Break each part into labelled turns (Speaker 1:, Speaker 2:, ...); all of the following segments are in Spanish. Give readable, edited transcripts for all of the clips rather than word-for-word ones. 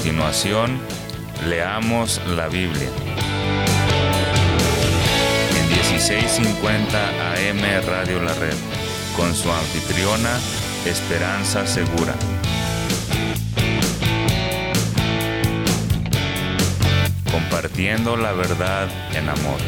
Speaker 1: continuación, leamos la Biblia. En 1650 AM Radio La Red, con su anfitriona, Esperanza Segura. Compartiendo la verdad en amor.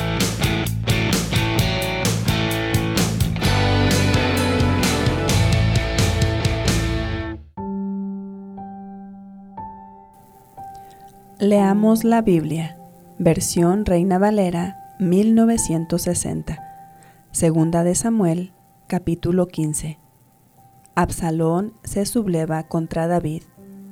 Speaker 2: Leamos la Biblia, versión Reina Valera, 1960. Segunda de Samuel, capítulo 15. Absalón se subleva contra David.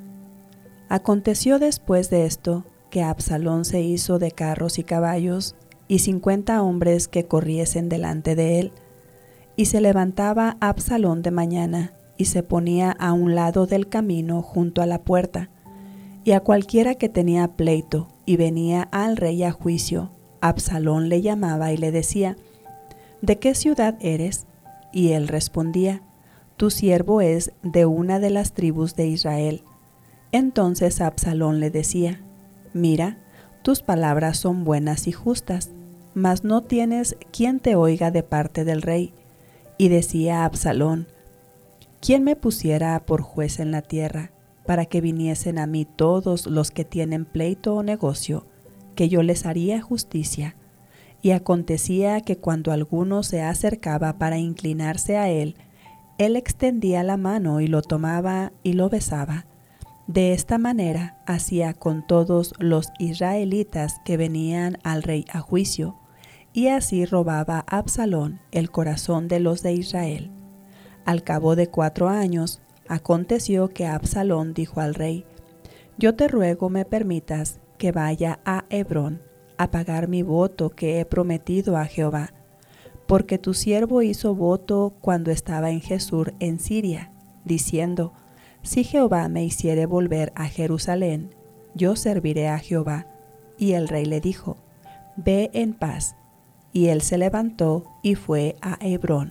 Speaker 2: Aconteció después de esto que Absalón se hizo de carros y caballos y 50 hombres que corriesen delante de él. Y se levantaba Absalón de mañana y se ponía a un lado del camino junto a la puerta. Y a cualquiera que tenía pleito y venía al rey a juicio, Absalón le llamaba y le decía: ¿De qué ciudad eres? Y él respondía: Tu siervo es de una de las tribus de Israel. Entonces Absalón le decía: Mira, tus palabras son buenas y justas, mas no tienes quien te oiga de parte del rey. Y decía Absalón: ¿Quién me pusiera por juez en la tierra, para que viniesen a mí todos los que tienen pleito o negocio, que yo les haría justicia? Y acontecía que cuando alguno se acercaba para inclinarse a él extendía la mano y lo tomaba y lo besaba. De esta manera hacía con todos los israelitas que venían al rey a juicio, y así robaba Absalón el corazón de los de Israel. Al cabo de 4 años, aconteció que Absalón dijo al rey: Yo te ruego me permitas que vaya a Hebrón a pagar mi voto que he prometido a Jehová, porque tu siervo hizo voto cuando estaba en Gesur en Siria, diciendo: Si Jehová me hiciere volver a Jerusalén, yo serviré a Jehová. Y el rey le dijo: Ve en paz. Y él se levantó y fue a Hebrón.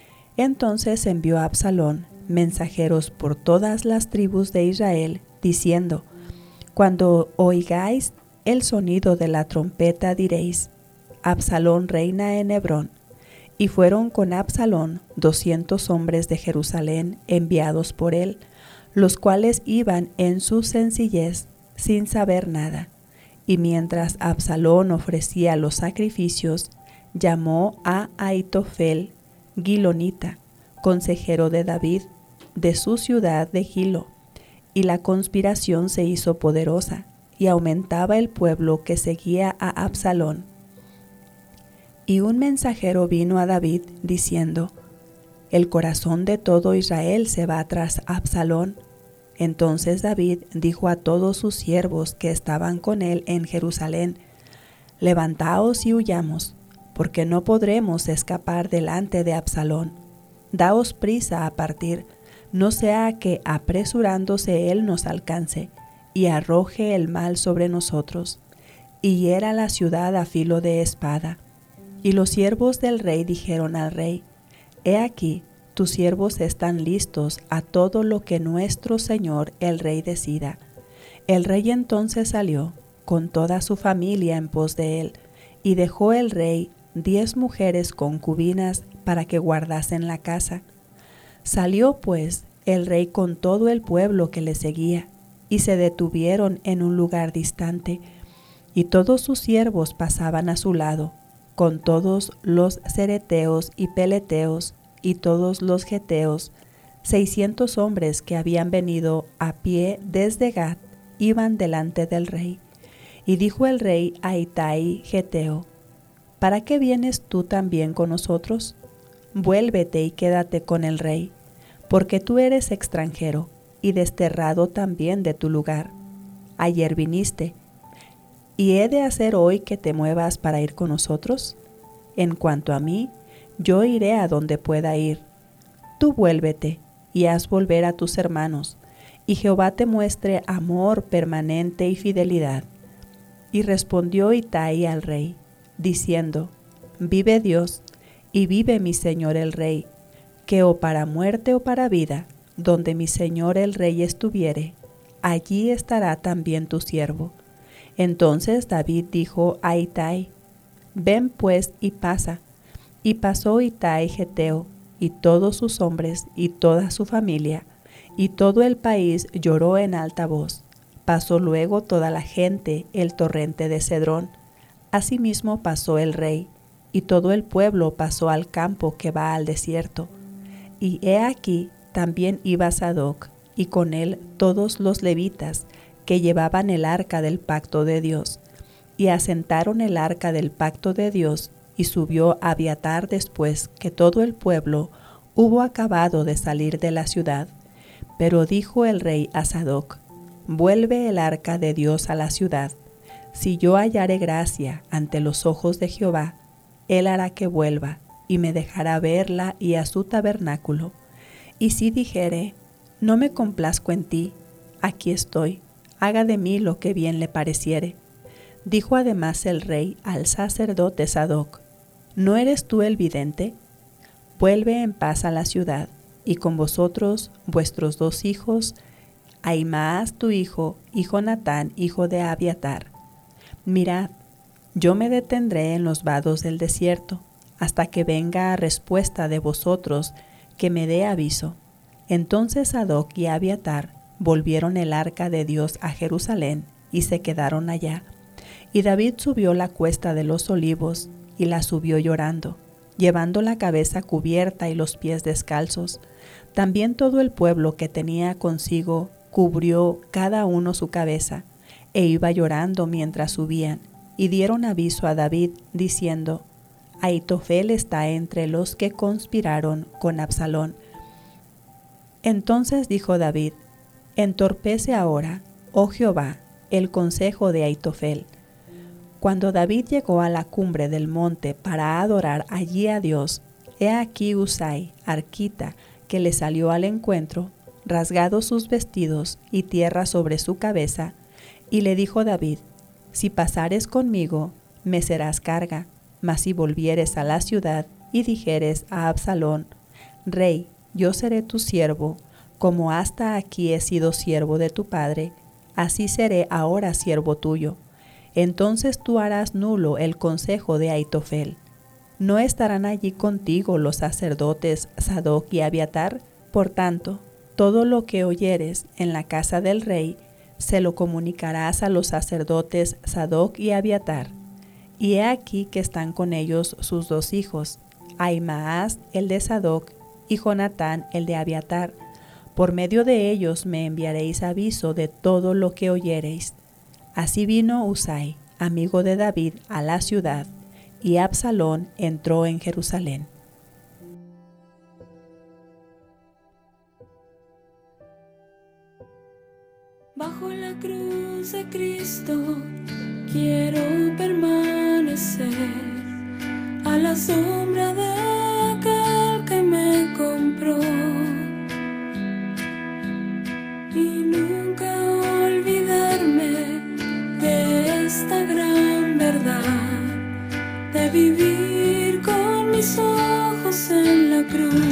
Speaker 2: Entonces envió a Absalón mensajeros por todas las tribus de Israel, diciendo: Cuando oigáis el sonido de la trompeta diréis: Absalón reina en Hebrón. Y fueron con Absalón 200 hombres de Jerusalén enviados por él, los cuales iban en su sencillez sin saber nada. Y mientras Absalón ofrecía los sacrificios, llamó a Ahitofel, Gilonita, consejero de David, de su ciudad de Gilo, y la conspiración se hizo poderosa, y aumentaba el pueblo que seguía a Absalón. Y un mensajero vino a David, diciendo: El corazón de todo Israel se va tras Absalón. Entonces David dijo a todos sus siervos que estaban con él en Jerusalén: Levantaos y huyamos, porque no podremos escapar delante de Absalón. Daos prisa a partir, no sea que apresurándose él nos alcance y arroje el mal sobre nosotros, y hiera la ciudad a filo de espada. Y los siervos del rey dijeron al rey: He aquí, tus siervos están listos a todo lo que nuestro señor el rey decida. El rey entonces salió con toda su familia en pos de él, y dejó el rey 10 mujeres concubinas para que guardasen la casa. Salió pues el rey con todo el pueblo que le seguía, y se detuvieron en un lugar distante, y todos sus siervos pasaban a su lado, con todos los cereteos y peleteos, y todos los geteos. 600 hombres que habían venido a pie desde Gat iban delante del rey. Y dijo el rey a Itai geteo: ¿Para qué vienes tú también con nosotros? Vuélvete y quédate con el rey, porque tú eres extranjero y desterrado también de tu lugar. Ayer viniste, ¿y he de hacer hoy que te muevas para ir con nosotros? En cuanto a mí, yo iré a donde pueda ir. Tú vuélvete y haz volver a tus hermanos, y Jehová te muestre amor permanente y fidelidad. Y respondió Itai al rey, diciendo: Vive Dios, y vive mi señor el rey, que o para muerte o para vida, donde mi señor el rey estuviere, allí estará también tu siervo. Entonces David dijo a Itai: ven pues y pasa. Y pasó Itai Geteo, y todos sus hombres, y toda su familia, y todo el país lloró en alta voz. Pasó luego toda la gente el torrente de Cedrón. Asimismo pasó el rey, y todo el pueblo pasó al campo que va al desierto. Y he aquí, también iba Sadoc, y con él todos los levitas, que llevaban el arca del pacto de Dios. Y asentaron el arca del pacto de Dios, y subió Abiatar después que todo el pueblo hubo acabado de salir de la ciudad. Pero dijo el rey a Sadoc: vuelve el arca de Dios a la ciudad. Si yo hallare gracia ante los ojos de Jehová, él hará que vuelva, y me dejará verla y a su tabernáculo. Y si dijere: no me complazco en ti, aquí estoy, haga de mí lo que bien le pareciere. Dijo además el rey al sacerdote Sadoc: ¿no eres tú el vidente? Vuelve en paz a la ciudad, y con vosotros vuestros 2 hijos, Ahimaas tu hijo, y Jonatán hijo de Abiatar. Mirad, yo me detendré en los vados del desierto, hasta que venga respuesta de vosotros, que me dé aviso. Entonces Sadoc y Abiatar volvieron el arca de Dios a Jerusalén, y se quedaron allá. Y David subió la cuesta de los olivos, y la subió llorando, llevando la cabeza cubierta y los pies descalzos. También todo el pueblo que tenía consigo cubrió cada uno su cabeza, e iba llorando mientras subían, y dieron aviso a David, diciendo: Ahitofel está entre los que conspiraron con Absalón. Entonces dijo David: entorpece ahora, oh Jehová, el consejo de Ahitofel. Cuando David llegó a la cumbre del monte para adorar allí a Dios, he aquí Husai, arquita, que le salió al encuentro, rasgados sus vestidos y tierra sobre su cabeza, y le dijo David: si pasares conmigo, me serás carga, mas si volvieres a la ciudad y dijeres a Absalón: Rey, yo seré tu siervo, como hasta aquí he sido siervo de tu padre, así seré ahora siervo tuyo. Entonces tú harás nulo el consejo de Ahitofel. ¿No estarán allí contigo los sacerdotes Sadoc y Abiatar? Por tanto, todo lo que oyeres en la casa del rey, se lo comunicarás a los sacerdotes Sadoc y Abiatar. Y he aquí que están con ellos sus 2 hijos, Ahimaas el de Sadoc y Jonatán el de Abiatar. Por medio de ellos me enviaréis aviso de todo lo que oyereis. Así vino Husai, amigo de David, a la ciudad, y Absalón entró en Jerusalén.
Speaker 3: Bajo la cruz de Cristo quiero permanecer, a la sombra de aquel que me compró, y nunca olvidarme de esta gran verdad, de vivir con mis ojos en la cruz.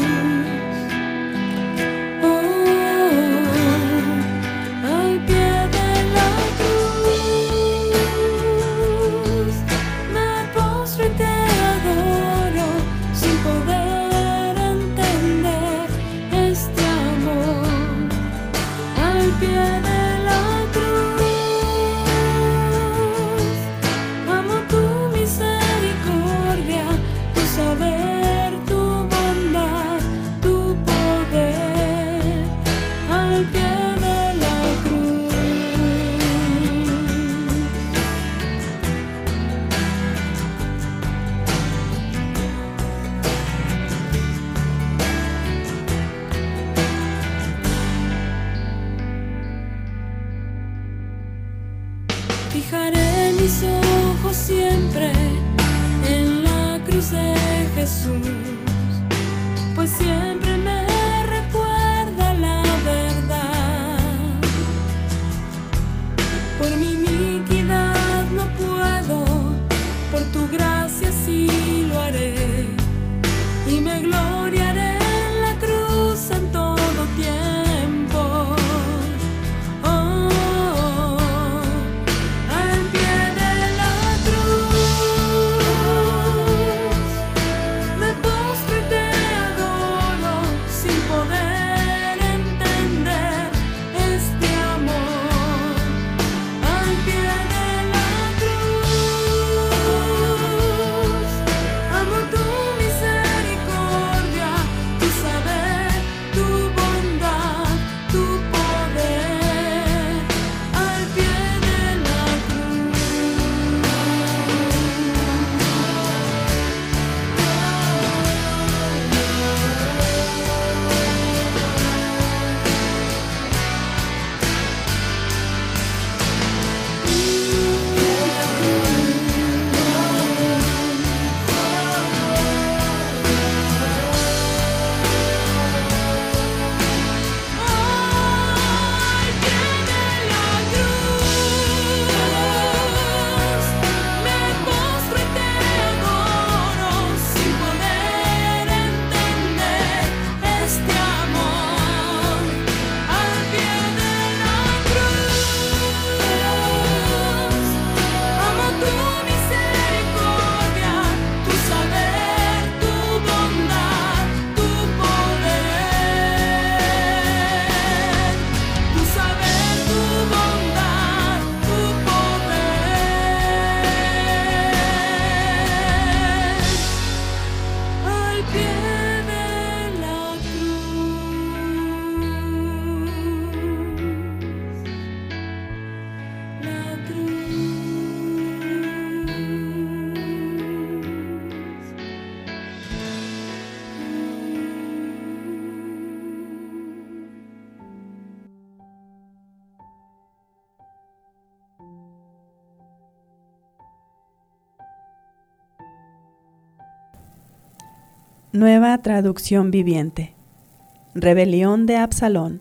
Speaker 3: Fijaré mis ojos siempre en la cruz de Jesús, pues siempre me recuerda la verdad. Por mi iniquidad no puedo, por tu gracia sí lo haré, y me gloriaré en la cruz en todo tiempo. Oh,
Speaker 2: Nueva traducción viviente. Rebelión de Absalón.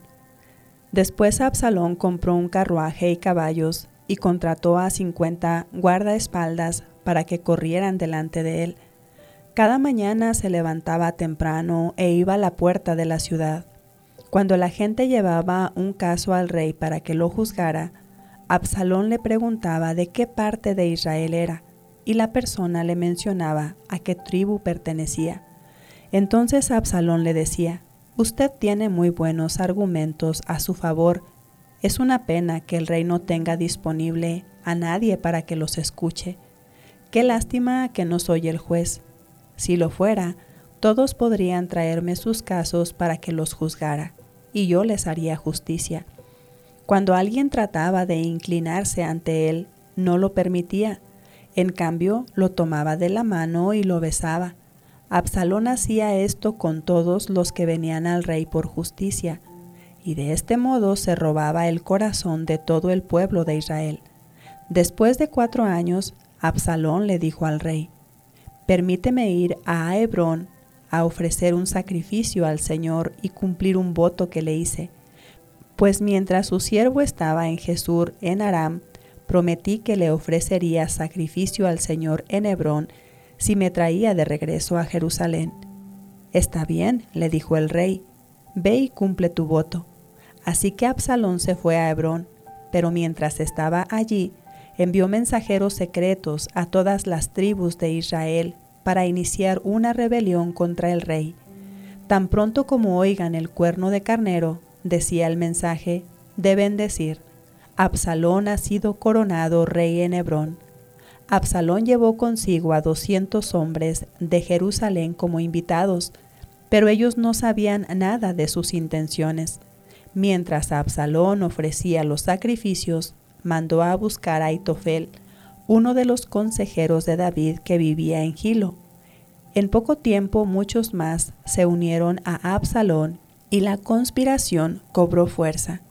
Speaker 2: Después Absalón compró un carruaje y caballos y contrató a 50 guardaespaldas para que corrieran delante de él. Cada mañana se levantaba temprano e iba a la puerta de la ciudad. Cuando la gente llevaba un caso al rey para que lo juzgara, Absalón le preguntaba de qué parte de Israel era, y la persona le mencionaba a qué tribu pertenecía. Entonces Absalón le decía: «Usted tiene muy buenos argumentos a su favor. Es una pena que el rey no tenga disponible a nadie para que los escuche. Qué lástima que no soy el juez. Si lo fuera, todos podrían traerme sus casos para que los juzgara, y yo les haría justicia». Cuando alguien trataba de inclinarse ante él, no lo permitía. En cambio, lo tomaba de la mano y lo besaba. Absalón hacía esto con todos los que venían al rey por justicia, y de este modo se robaba el corazón de todo el pueblo de Israel. Después de 4 años, Absalón le dijo al rey: «Permíteme ir a Hebrón a ofrecer un sacrificio al Señor y cumplir un voto que le hice. Pues mientras su siervo estaba en Jesús en Aram, prometí que le ofrecería sacrificio al Señor en Hebrón si me traía de regreso a Jerusalén». «Está bien», le dijo el rey, «ve y cumple tu voto». Así que Absalón se fue a Hebrón, pero mientras estaba allí, envió mensajeros secretos a todas las tribus de Israel para iniciar una rebelión contra el rey. Tan pronto como oigan el cuerno de carnero, decía el mensaje, deben decir: «Absalón ha sido coronado rey en Hebrón». Absalón llevó consigo a 200 hombres de Jerusalén como invitados, pero ellos no sabían nada de sus intenciones. Mientras Absalón ofrecía los sacrificios, mandó a buscar a Aitofel, uno de los consejeros de David que vivía en Gilo. En poco tiempo muchos más se unieron a Absalón y la conspiración cobró fuerza.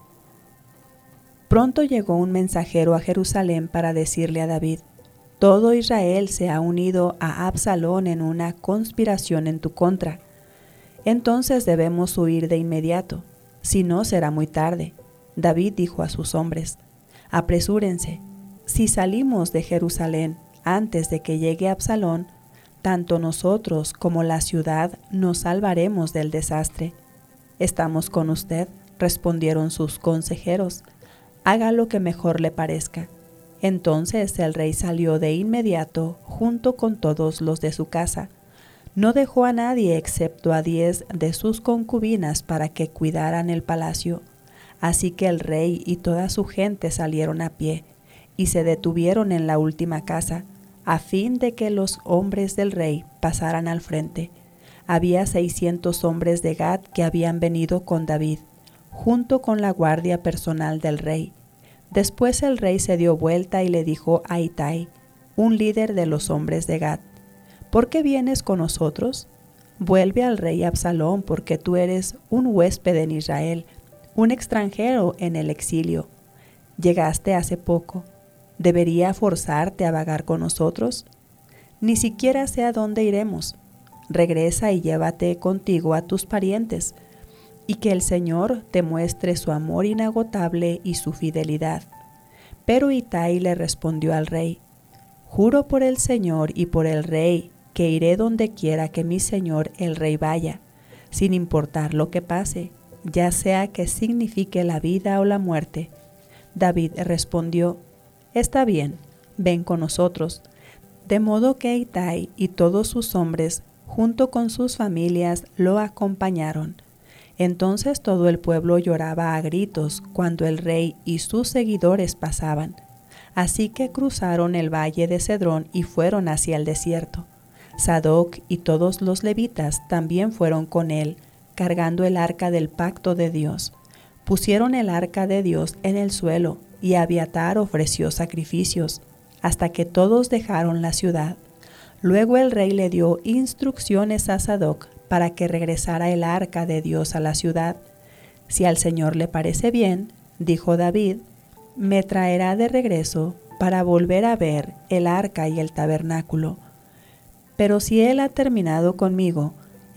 Speaker 2: Pronto llegó un mensajero a Jerusalén para decirle a David: «Todo Israel se ha unido a Absalón en una conspiración en tu contra. Entonces debemos huir de inmediato, si no será muy tarde». David dijo a sus hombres: «Apresúrense. Si salimos de Jerusalén antes de que llegue Absalón, tanto nosotros como la ciudad nos salvaremos del desastre». «Estamos con usted», respondieron sus consejeros. «Haga lo que mejor le parezca». Entonces el rey salió de inmediato junto con todos los de su casa. No dejó a nadie excepto a 10 de sus concubinas para que cuidaran el palacio. Así que el rey y toda su gente salieron a pie y se detuvieron en la última casa, a fin de que los hombres del rey pasaran al frente. Había 600 hombres de Gad que habían venido con David, junto con la guardia personal del rey. Después el rey se dio vuelta y le dijo a Itai, un líder de los hombres de Gad: «¿Por qué vienes con nosotros? Vuelve al rey Absalón, porque tú eres un huésped en Israel, un extranjero en el exilio. Llegaste hace poco. ¿Debería forzarte a vagar con nosotros? Ni siquiera sé a dónde iremos. Regresa y llévate contigo a tus parientes, y que el Señor te muestre su amor inagotable y su fidelidad». Pero Itai le respondió al rey: «Juro por el Señor y por el rey que iré donde quiera que mi señor el rey vaya, sin importar lo que pase, ya sea que signifique la vida o la muerte». David respondió: «Está bien, ven con nosotros». De modo que Itai y todos sus hombres, junto con sus familias, lo acompañaron. Entonces todo el pueblo lloraba a gritos cuando el rey y sus seguidores pasaban. Así que cruzaron el valle de Cedrón y fueron hacia el desierto. Sadoc y todos los levitas también fueron con él, cargando el arca del pacto de Dios. Pusieron el arca de Dios en el suelo y Abiatar ofreció sacrificios, hasta que todos dejaron la ciudad. Luego el rey le dio instrucciones a Sadoc para que regresara el arca de Dios a la ciudad. «Si al Señor le parece bien», dijo David, «me traerá de regreso para volver a ver el arca y el tabernáculo. Pero si él ha terminado conmigo,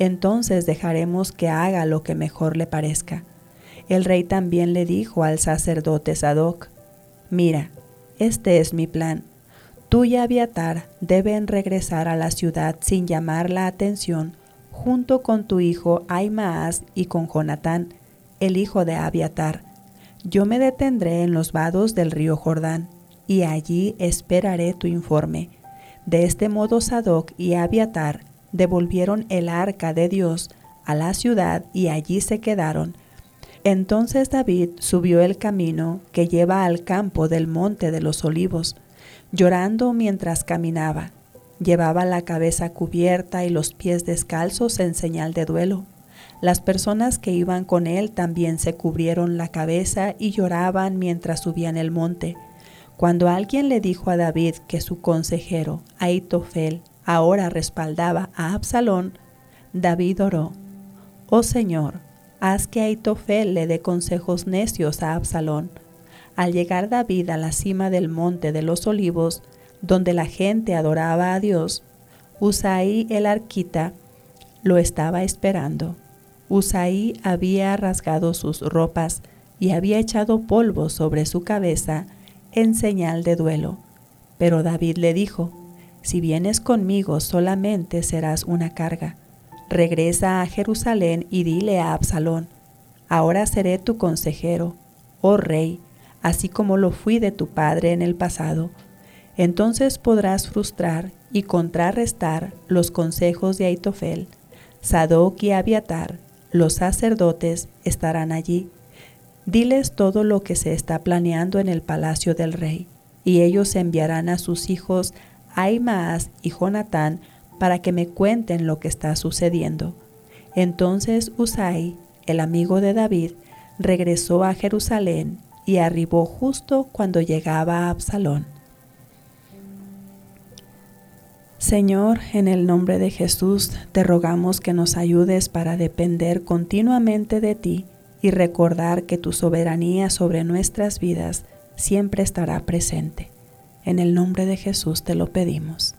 Speaker 2: entonces dejaremos que haga lo que mejor le parezca. El rey también le dijo al sacerdote Sadoc: Mira, este es mi plan. Tú y Abiatar deben regresar a la ciudad sin llamar la atención, junto con tu hijo Ahimaas y con Jonatán, el hijo de Abiatar. Yo me detendré en los vados del río Jordán, y allí esperaré tu informe. De este modo Sadoc y Abiatar devolvieron el arca de Dios a la ciudad y allí se quedaron. Entonces David subió el camino que lleva al campo del monte de los olivos, llorando mientras caminaba. Llevaba la cabeza cubierta y los pies descalzos en señal de duelo. Las personas que iban con él también se cubrieron la cabeza y lloraban mientras subían el monte. Cuando alguien le dijo a David que su consejero, Ahitofel, ahora respaldaba a Absalón, David oró: Oh Señor, haz que Ahitofel le dé consejos necios a Absalón. Al llegar David a la cima del monte de los olivos, donde la gente adoraba a Dios, Usaí el arquita lo estaba esperando. Usaí había rasgado sus ropas y había echado polvo sobre su cabeza en señal de duelo. Pero David le dijo: Si vienes conmigo solamente serás una carga. Regresa a Jerusalén y dile a Absalón: Ahora seré tu consejero, oh rey, así como lo fui de tu padre en el pasado. Entonces podrás frustrar y contrarrestar los consejos de Ahitofel. Sadoc y Abiatar, los sacerdotes, estarán allí. Diles todo lo que se está planeando en el palacio del rey, y ellos enviarán a sus hijos Ahimaas y Jonatán para que me cuenten lo que está sucediendo. Entonces Usai, el amigo de David, regresó a Jerusalén y arribó justo cuando llegaba Absalón. Señor, en el nombre de Jesús, te rogamos que nos ayudes para depender continuamente de ti y recordar que tu soberanía sobre nuestras vidas siempre estará presente. En el nombre de Jesús te lo pedimos.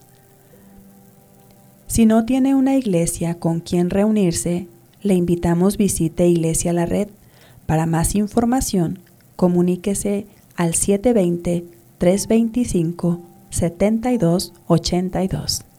Speaker 2: Si no tiene una iglesia con quien reunirse, le invitamos visite Iglesia La Red. Para más información, comuníquese al 720-325-7282.